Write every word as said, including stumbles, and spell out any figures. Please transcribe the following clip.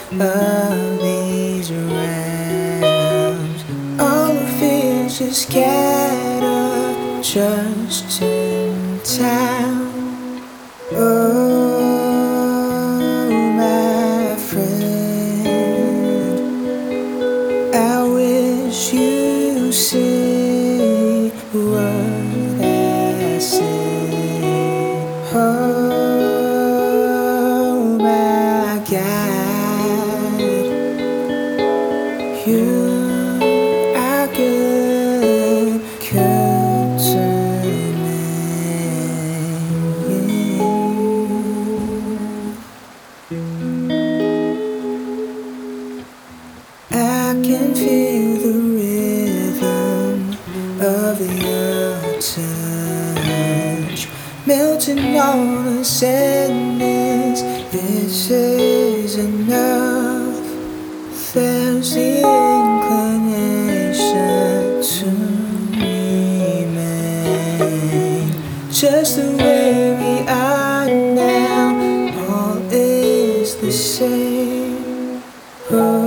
of these realms. All the fears are scattered just in time. Oh, my friend, I wish you see what I see. Oh, my God, you are good, good to me. I can feel the rhythm of your touch, melting all the sadness. This is enough. There's the inclination to remain just the way we are now. All is the same. Oh,